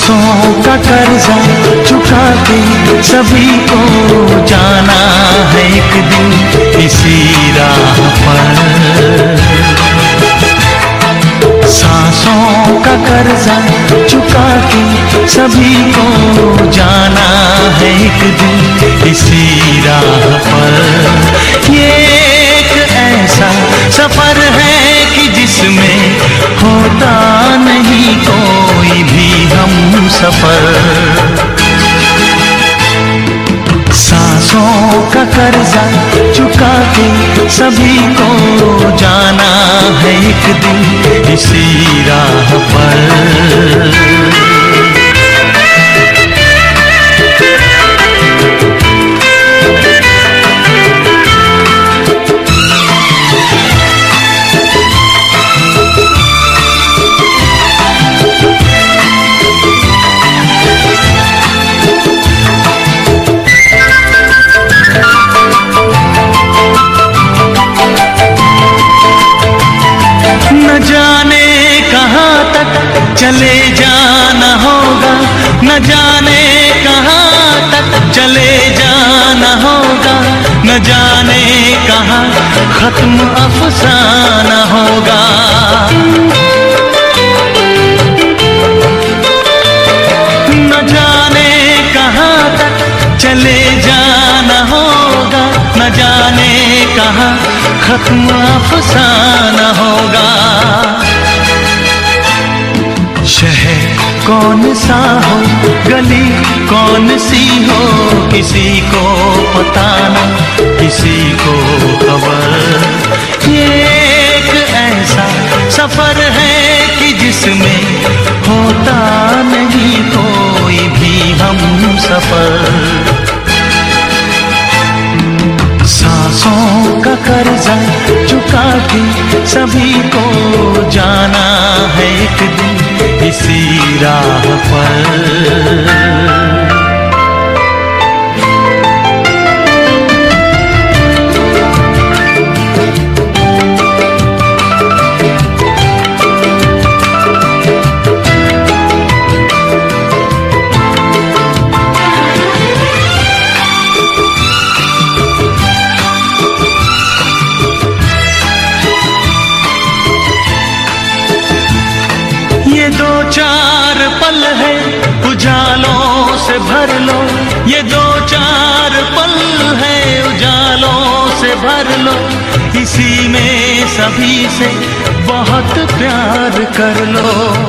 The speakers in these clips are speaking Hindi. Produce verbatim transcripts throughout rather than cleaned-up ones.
सांसों का कर्जा चुका के सभी को जाना है एक दिन इसी राह पर। सांसों का कर्जा चुका के सभी को जाना है एक दिन इसी राह पर। ये एक ऐसा सफर है कि जिसमें होता नहीं कोई भी हम सफर। सांसों का कर्जा चुका के सभी को जाना है एक दिन इसी राह पर। चले जाना होगा, न जाने कहाँ तक चले जाना होगा, न जाने कहाँ खत्म अफसाना होगा। न जाने कहाँ तक चले जाना होगा, न जाने कहाँ खत्म अफसाना होगा। शहर कौन सा हो, गली कौन सी हो, किसी को पता न किसी को खबर। ये एक ऐसा सफर है कि जिसमें होता नहीं कोई भी हम सफर। सांसों का कर्जा चुका के सभी को जाना है एक दिन इसी राह पर। ये दो चार पल है उजालों से भर लो, ये दो चार पल है उजालों से भर लो। इसी में सभी से बहुत प्यार कर लो।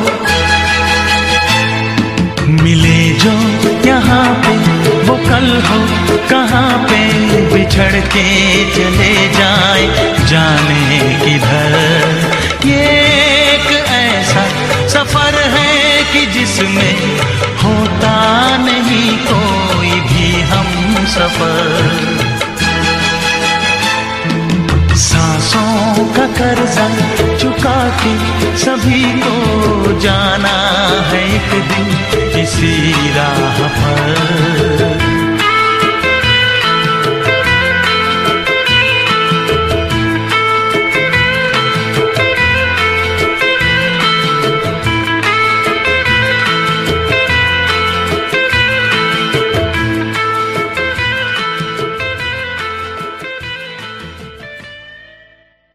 मिले जो यहाँ पे वो कल हो कहाँ पे बिछड़ के चले जाए जाने किधर। ये एक ऐसा सफर है कि जिसमें होता नहीं कोई भी हम सफर। सांसों का कर्जा चुका के सभी को जाना है एक दिन इसी राह पर।